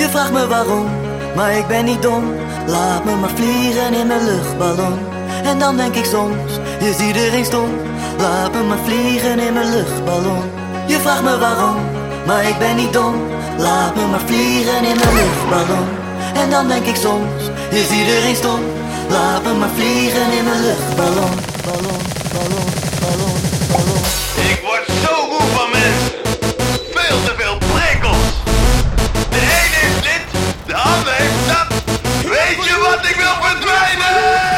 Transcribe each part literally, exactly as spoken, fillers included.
vraagt me waarom, maar ik ben niet dom. Laat me maar vliegen in mijn luchtballon. En dan denk ik soms, is iedereen stom. Laat me maar vliegen in mijn luchtballon. Je vraagt me waarom, maar ik ben niet dom. Laat me maar vliegen in mijn luchtballon. En dan denk ik soms, is iedereen stom. Laat me maar vliegen in mijn luchtballon. Ballon, ballon, ballon, ballon. Ik word zo moe van mensen. Veel te veel prikkels. De een heeft dit, de ander heeft dat. Weet je wat, ik wil verdwijnen!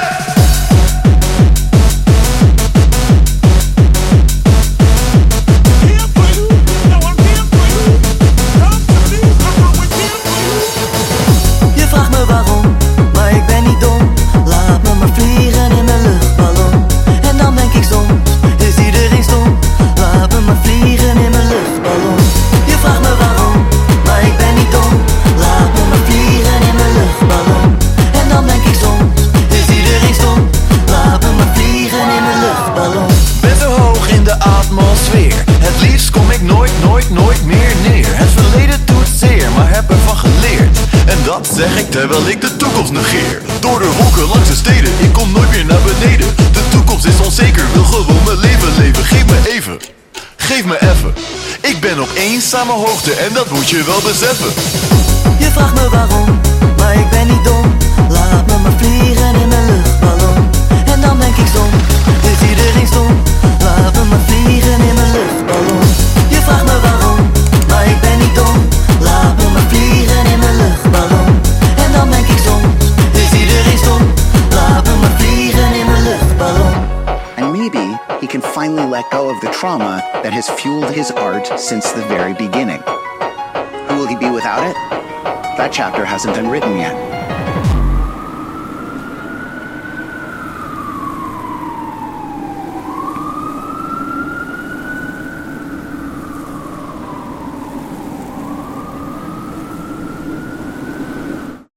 Je vraagt me waarom, maar ik ben niet dom. Laat me maar vliegen in mijn luchtballon. En dan denk ik soms, is iedereen stom. Laat me maar vliegen in mijn luchtballon. Je vraagt me waarom, maar ik ben niet dom. Laat me maar vliegen in mijn luchtballon. En dan denk ik soms, is iedereen stom. Laat me maar vliegen in mijn luchtballon. Ben zo hoog in de atmosfeer. Het liefst kom ik nooit, nooit, nooit meer neer. Het verleden doet zeer, maar heb ervan geleerd. En dat zeg ik terwijl ik de toekomst negeer. Door de wolken langs de steden, ik kom nooit meer naar beneden. De toekomst is onzeker, wil gewoon mijn leven leven. Geef me even, geef me even. Ik ben op eenzame hoogte en dat moet je wel beseffen. Je vraagt me waarom, maar ik ben niet dom. Laat me maar vliegen in mijn luchtballon. En dan denk ik soms, is iedereen stom. Laat me maar vliegen in mijn luchtballon. Je vraagt me waarom, maar ik ben niet dom. Laat me maar vliegen in mijn luchtballon. En dan denk ik soms, is iedereen stom. Laat me maar vliegen in mijn luchtballon. And maybe he can finally let go of the trauma that has fueled his art since the very beginning. Who will he be without it? That chapter hasn't been written yet.